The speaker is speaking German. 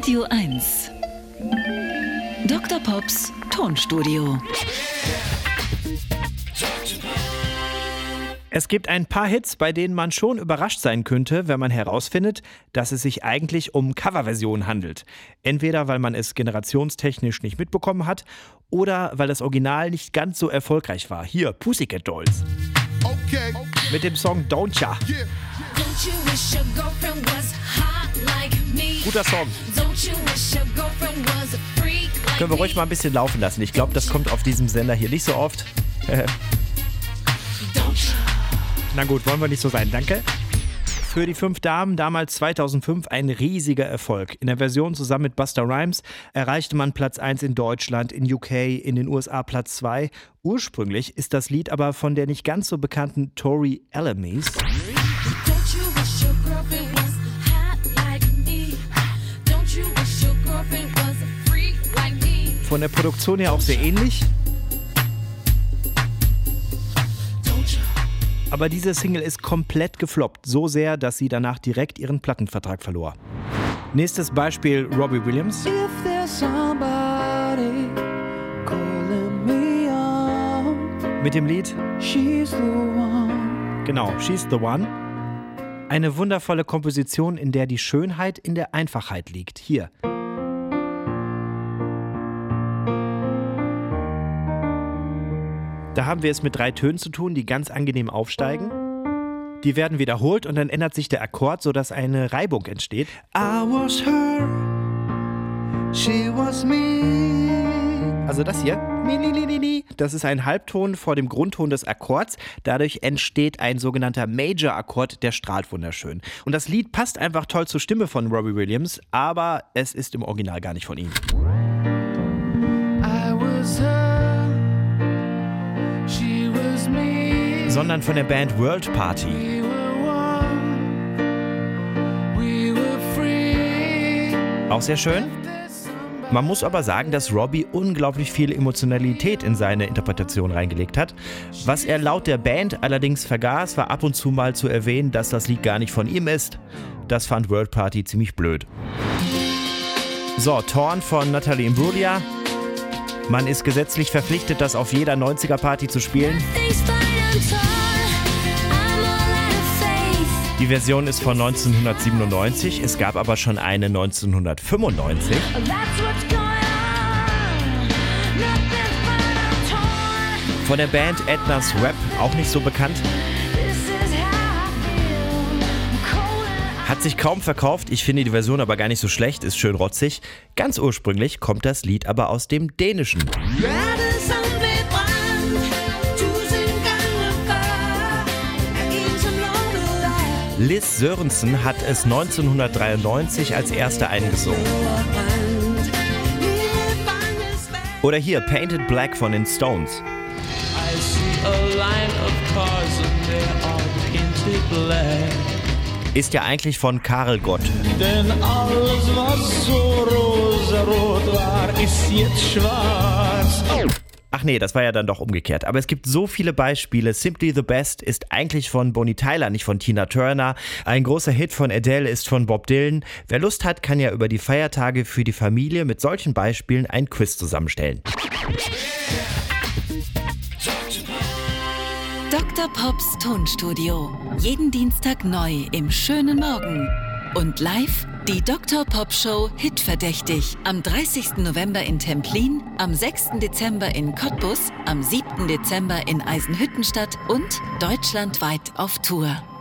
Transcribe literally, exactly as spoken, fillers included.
Radio eins. Doktor Pops Tonstudio. Es gibt ein paar Hits, bei denen man schon überrascht sein könnte, wenn man herausfindet, dass es sich eigentlich um Coverversionen handelt. Entweder weil man es generationstechnisch nicht mitbekommen hat oder weil das Original nicht ganz so erfolgreich war. Hier, Pussycat Dolls. Okay. Mit dem Song Don't Ya. Yeah. Guter Song. Können wir ruhig mal ein bisschen laufen lassen. Ich glaube, das kommt auf diesem Sender hier nicht so oft. Na gut, wollen wir nicht so sein, danke. Für die fünf Damen damals zweitausendfünf ein riesiger Erfolg. In der Version zusammen mit Busta Rhymes erreichte man Platz eins in Deutschland, in U K, in den U S A Platz zwei. Ursprünglich ist das Lied aber von der nicht ganz so bekannten Tori Amos. Von der Produktion her auch sehr ähnlich. Aber diese Single ist komplett gefloppt, so sehr, dass sie danach direkt ihren Plattenvertrag verlor. Nächstes Beispiel Robbie Williams. If there's somebody calling me on, Mit dem Lied she's the one. Genau, She's the One. Eine wundervolle Komposition, in der die Schönheit in der Einfachheit liegt. Hier. Da haben wir es mit drei Tönen zu tun, die ganz angenehm aufsteigen. Die werden wiederholt und dann ändert sich der Akkord, sodass eine Reibung entsteht. I was her, she was me. Also das hier, das ist ein Halbton vor dem Grundton des Akkords. Dadurch entsteht ein sogenannter Major-Akkord, der strahlt wunderschön. Und das Lied passt einfach toll zur Stimme von Robbie Williams, aber es ist im Original gar nicht von ihm. I was her, she was me. Sondern von der Band World Party. We were one, we were free. Auch sehr schön. Man muss aber sagen, dass Robbie unglaublich viel Emotionalität in seine Interpretation reingelegt hat. Was er laut der Band allerdings vergaß, war ab und zu mal zu erwähnen, dass das Lied gar nicht von ihm ist. Das fand World Party ziemlich blöd. So, Torn von Natalie Imbruglia. Man ist gesetzlich verpflichtet, das auf jeder neunziger-Party zu spielen. Die Version ist von neunzehnhundertsiebenundneunzig, es gab aber schon eine neunzehnhundertfünfundneunzig. Von der Band Edna's Rap, auch nicht so bekannt. Hat sich kaum verkauft, ich finde die Version aber gar nicht so schlecht, ist schön rotzig. Ganz ursprünglich kommt das Lied aber aus dem Dänischen. Liz Sørensen hat es neunzehnhundertdreiundneunzig als erste eingesungen. Oder hier Painted Black von den Stones. I see a line of cars and they are painted black. Ist ja eigentlich von Karel Gott. Denn alles, was so rosarot war, ist jetzt schwarz. Ach nee, das war ja dann doch umgekehrt. Aber es gibt so viele Beispiele. Simply the Best ist eigentlich von Bonnie Tyler, nicht von Tina Turner. Ein großer Hit von Adele ist von Bob Dylan. Wer Lust hat, kann ja über die Feiertage für die Familie mit solchen Beispielen ein Quiz zusammenstellen. Doktor Pops Tonstudio. Jeden Dienstag neu im schönen Morgen. Und live die Doktor Pop Show Hitverdächtig. Am dreißigsten November in Templin, am sechsten Dezember in Cottbus, am siebten Dezember in Eisenhüttenstadt und deutschlandweit auf Tour.